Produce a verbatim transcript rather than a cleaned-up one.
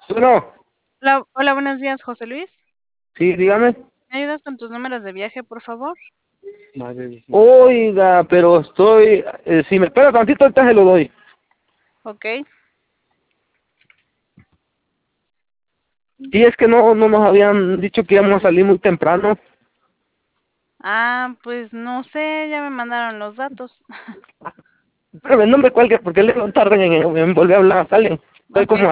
Bueno, Hola, hola, buenos días, José Luis. sí, dígame. ¿Me ayudas con tus números de viaje, por favor? Oiga, pero estoy... eh, si me espera tantito, ahorita se lo doy. Ok. Sí, es que no, no nos habían dicho que íbamos a salir muy temprano. Ah, pues no sé, ya me mandaron los datos. Pero no me cuelgue porque le tardan en, en volver a hablar. Salen. Estoy Ok, como